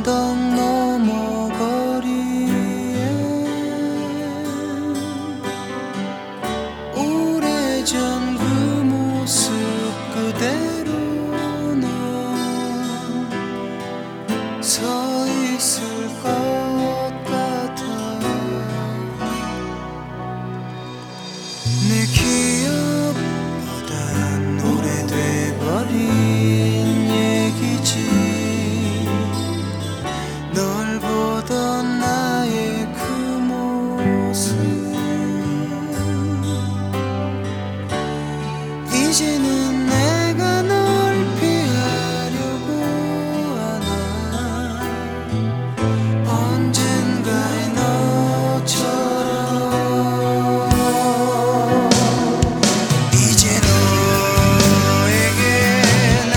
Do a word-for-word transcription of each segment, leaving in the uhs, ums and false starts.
언덕 너머 거리에 오래전 그 모습 그대로 넌 서 있을 것 같아. 내 기억보단 오래돼버린 얘기지. 널 보던 나의 그 모습 이제는 내가 널 피하려고 하나. 언젠가의 너처럼 이제 너에게 난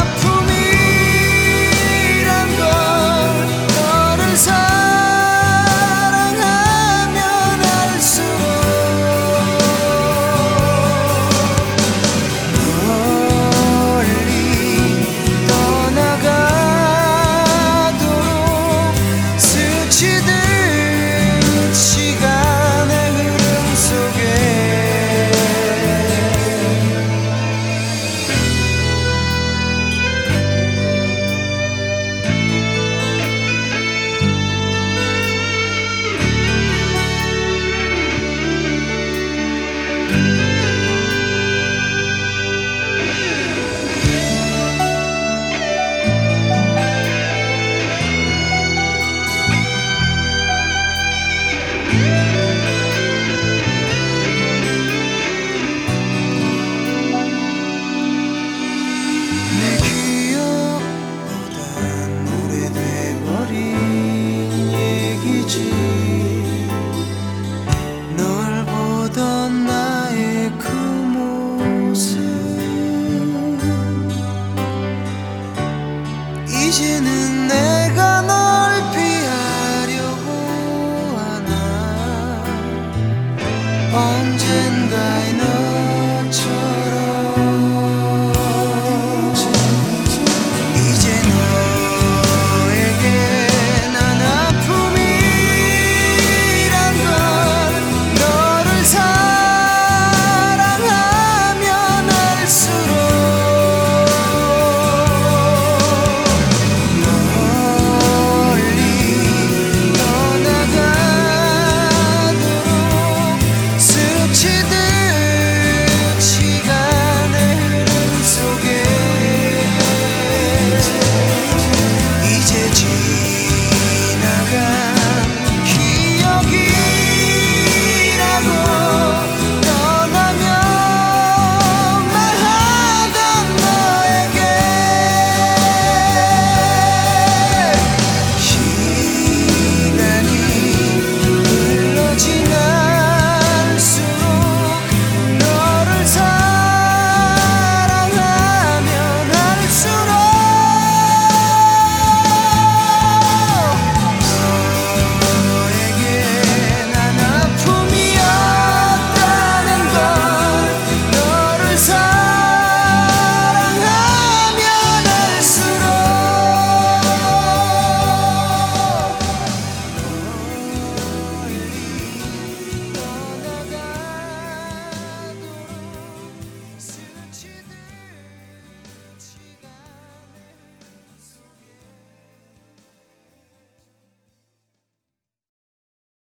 아픔이란 걸, 너를 사랑하면 할수록 멀리 떠나가도록 스치듯 시간의 흐름 속에 내 기억보단 오래돼버린 얘기지.